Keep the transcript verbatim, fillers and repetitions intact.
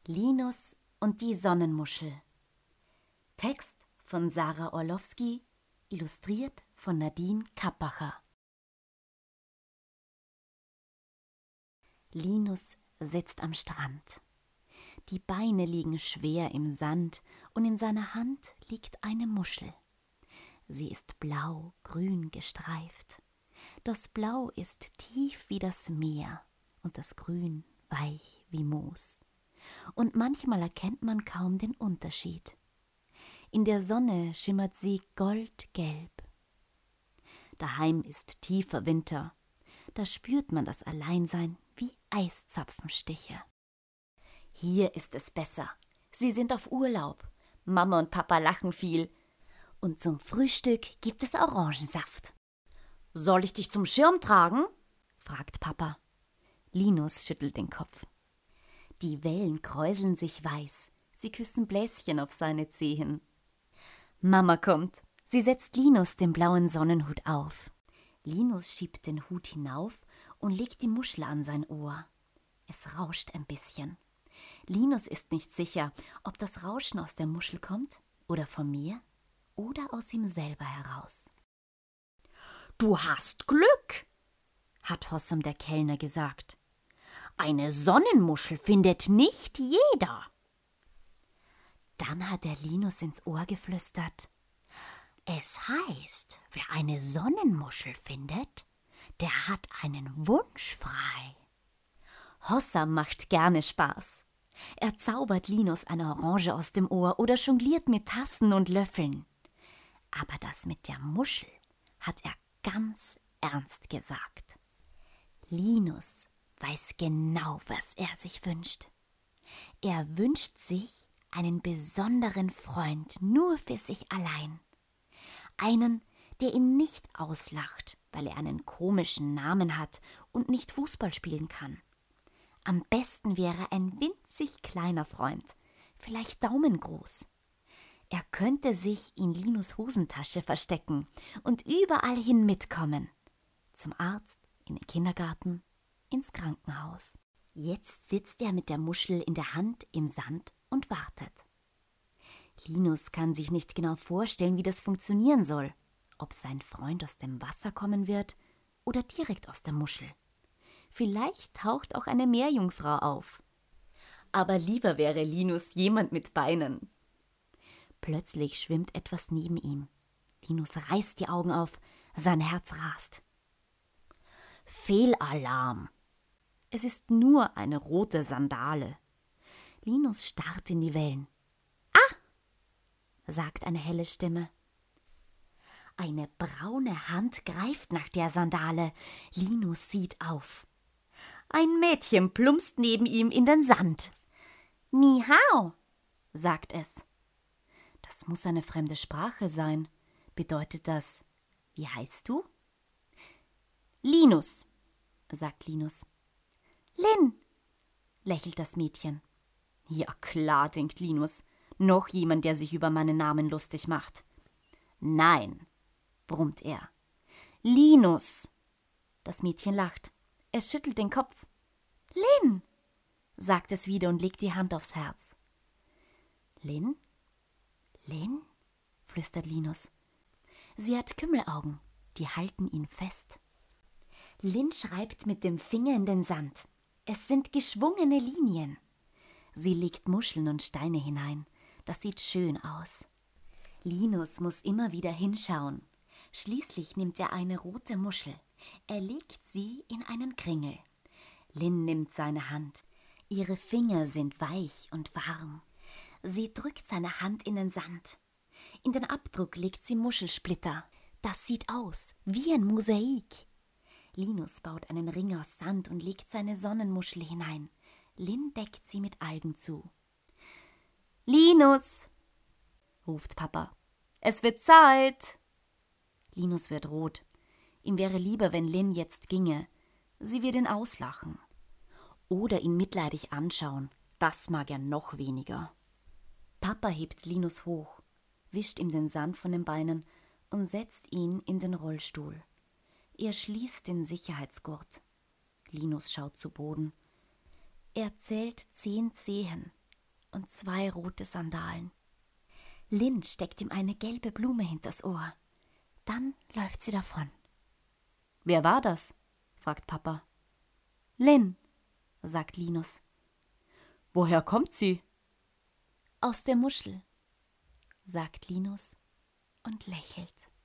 Linus und die Sonnenmuschel. Text von Sarah Orlowski, illustriert von Nadine Kappacher. Linus sitzt am Strand. Die Beine liegen schwer im Sand und in seiner Hand liegt eine Muschel. Sie ist blau-grün gestreift. Das Blau ist tief wie das Meer und das Grün weich wie Moos. Und manchmal erkennt man kaum den Unterschied. In der Sonne schimmert sie goldgelb. Daheim ist tiefer Winter. Da spürt man das Alleinsein wie Eiszapfenstiche. Hier ist es besser. Sie sind auf Urlaub. Mama und Papa lachen viel. Und zum Frühstück gibt es Orangensaft. »Soll ich dich zum Schirm tragen?« fragt Papa. Linus schüttelt den Kopf. Die Wellen kräuseln sich weiß. Sie küssen Bläschen auf seine Zehen. Mama kommt. Sie setzt Linus den blauen Sonnenhut auf. Linus schiebt den Hut hinauf und legt die Muschel an sein Ohr. Es rauscht ein bisschen. Linus ist nicht sicher, ob das Rauschen aus der Muschel kommt oder von mir oder aus ihm selber heraus. »Du hast Glück«, hat Hossam der Kellner gesagt. »Eine Sonnenmuschel findet nicht jeder.« Dann hat er Linus ins Ohr geflüstert. »Es heißt, wer eine Sonnenmuschel findet, der hat einen Wunsch frei.« Hossam macht gerne Spaß. Er zaubert Linus eine Orange aus dem Ohr oder jongliert mit Tassen und Löffeln. Aber das mit der Muschel hat er ganz ernst gesagt. Linus weiß genau, was er sich wünscht. Er wünscht sich einen besonderen Freund nur für sich allein. Einen, der ihn nicht auslacht, weil er einen komischen Namen hat und nicht Fußball spielen kann. Am besten wäre ein winzig kleiner Freund, vielleicht daumengroß. Er könnte sich in Linus Hosentasche verstecken und überall hin mitkommen. Zum Arzt, in den Kindergarten, ins Krankenhaus. Jetzt sitzt er mit der Muschel in der Hand im Sand und wartet. Linus kann sich nicht genau vorstellen, wie das funktionieren soll. Ob sein Freund aus dem Wasser kommen wird oder direkt aus der Muschel. Vielleicht taucht auch eine Meerjungfrau auf. Aber lieber wäre Linus jemand mit Beinen. Plötzlich schwimmt etwas neben ihm. Linus reißt die Augen auf, sein Herz rast. Fehlalarm! Es ist nur eine rote Sandale. Linus starrt in die Wellen. Ah! Sagt eine helle Stimme. Eine braune Hand greift nach der Sandale. Linus sieht auf. Ein Mädchen plumpst neben ihm in den Sand. Ni hao, sagt es. Das muss eine fremde Sprache sein. Bedeutet das, wie heißt du? Linus, sagt Linus. Lin, lächelt das Mädchen. Ja klar, denkt Linus, noch jemand, der sich über meinen Namen lustig macht. Nein, brummt er. Linus. Das Mädchen lacht. Es schüttelt den Kopf. Lin, sagt es wieder und legt die Hand aufs Herz. Lin? Lin? Flüstert Linus. Sie hat Kümmelaugen, die halten ihn fest. Lin schreibt mit dem Finger in den Sand. Es sind geschwungene Linien. Sie legt Muscheln und Steine hinein. Das sieht schön aus. Linus muss immer wieder hinschauen. Schließlich nimmt er eine rote Muschel. Er legt sie in einen Kringel. Lin nimmt seine Hand. Ihre Finger sind weich und warm. Sie drückt seine Hand in den Sand. In den Abdruck legt sie Muschelsplitter. Das sieht aus wie ein Mosaik. Linus baut einen Ring aus Sand und legt seine Sonnenmuschel hinein. Lin deckt sie mit Algen zu. Linus, ruft Papa. Es wird Zeit. Linus wird rot. Ihm wäre lieber, wenn Lin jetzt ginge. Sie wird ihn auslachen. Oder ihn mitleidig anschauen. Das mag er noch weniger. Papa hebt Linus hoch, wischt ihm den Sand von den Beinen und setzt ihn in den Rollstuhl. Er schließt den Sicherheitsgurt. Linus schaut zu Boden. Er zählt zehn Zehen. und zwei rote Sandalen. Lynn steckt ihm eine gelbe Blume hinters Ohr. Dann läuft sie davon. »Wer war das?« fragt Papa. »Lynn«, sagt Linus. »Woher kommt sie?« »Aus der Muschel«, sagt Linus und lächelt.